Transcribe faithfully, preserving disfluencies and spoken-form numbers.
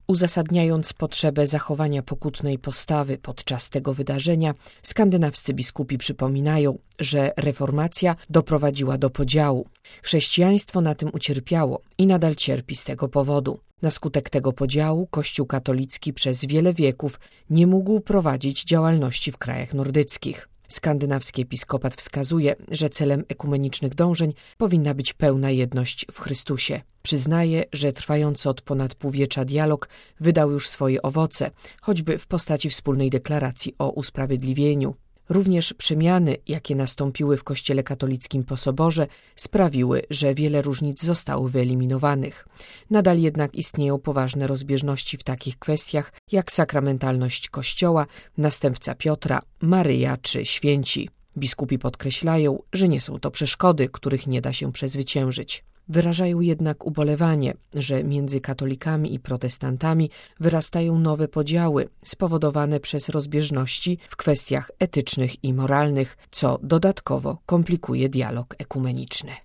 Uzasadniając potrzebę zachowania pokutnej postawy podczas tego wydarzenia, skandynawscy biskupi przypominają, że reformacja doprowadziła do podziału. Chrześcijaństwo na tym ucierpiało i nadal cierpi z tego powodu. Na skutek tego podziału Kościół katolicki przez wiele wieków nie mógł prowadzić działalności w krajach nordyckich. Skandynawski episkopat wskazuje, że celem ekumenicznych dążeń powinna być pełna jedność w Chrystusie. Przyznaje, że trwający od ponad półwiecza dialog wydał już swoje owoce, choćby w postaci wspólnej deklaracji o usprawiedliwieniu. Również przemiany, jakie nastąpiły w Kościele katolickim po Soborze, sprawiły, że wiele różnic zostało wyeliminowanych. Nadal jednak istnieją poważne rozbieżności w takich kwestiach jak sakramentalność Kościoła, następca Piotra, Maryja czy święci. Biskupi podkreślają, że nie są to przeszkody, których nie da się przezwyciężyć. Wyrażają jednak ubolewanie, że między katolikami i protestantami wyrastają nowe podziały spowodowane przez rozbieżności w kwestiach etycznych i moralnych, co dodatkowo komplikuje dialog ekumeniczny.